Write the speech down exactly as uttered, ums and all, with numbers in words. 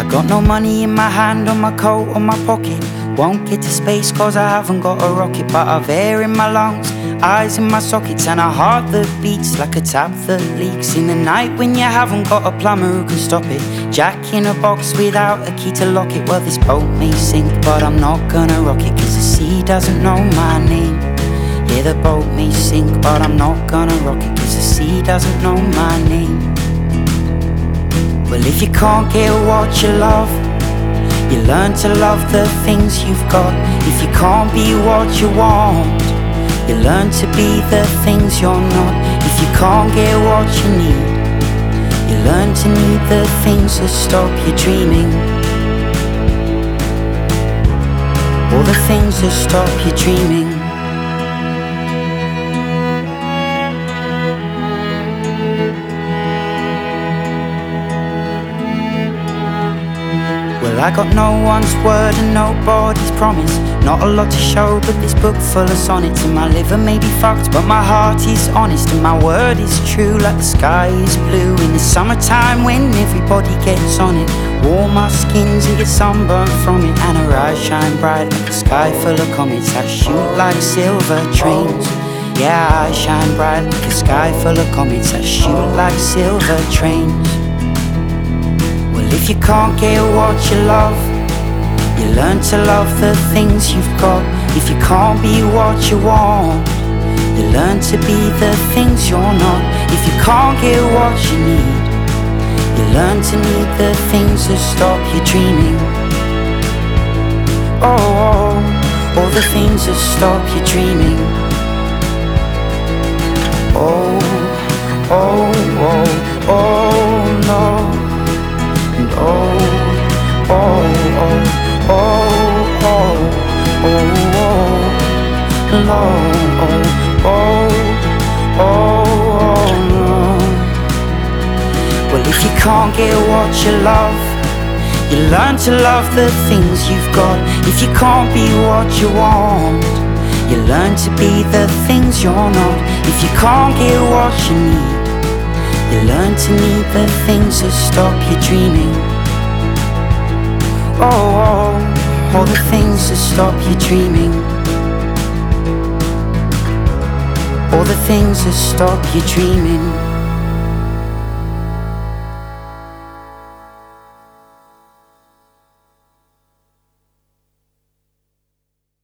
Got no money in my hand, on my coat, or my pocket. Won't get to space cause I haven't got a rocket. But I've air in my lungs, eyes in my sockets, and a heart that beats like a tap that leaks. In the night when you haven't got a plumber who can stop it. Jack in a box without a key to lock it. Well, this boat may sink, but I'm not gonna rock it, cause the sea doesn't know my name. Yeah, the boat may sink, but I'm not gonna rock it, cause the sea doesn't know my name. Well, if you can't get what you love, you learn to love the things you've got. If you can't be what you want, you learn to be the things you're not. If you can't get what you need, you learn to need the things that stop you dreaming. All the things that stop you dreaming. Well, I got no one's word and nobody's promise. Not a lot to show, but this book full of sonnets. And my liver may be fucked, but my heart is honest. And my word is true, like the sky is blue in the summertime when everybody gets on it. Warm our skins and get sunburnt from it. And our eyes shine bright like a sky full of comets that shoot like silver trains. Yeah, I shine bright like a sky full of comets that shoot like silver trains. If you can't get what you love, you learn to love the things you've got. If you can't be what you want, you learn to be the things you're not. If you can't get what you need, you learn to need the things that stop you dreaming. Oh, oh, all the things that stop you dreaming. Oh, oh, oh, oh, no. And oh, oh, oh, oh, oh, oh, oh, no, oh, oh, oh, no. Well, if you can't get what you love, you learn to love the things you've got. If you can't be what you want, you learn to be the things you're not. If you can't get what you need, you learn to need the things that stop you dreaming. Oh, oh, all the things that stop you dreaming. All the things that stop you dreaming.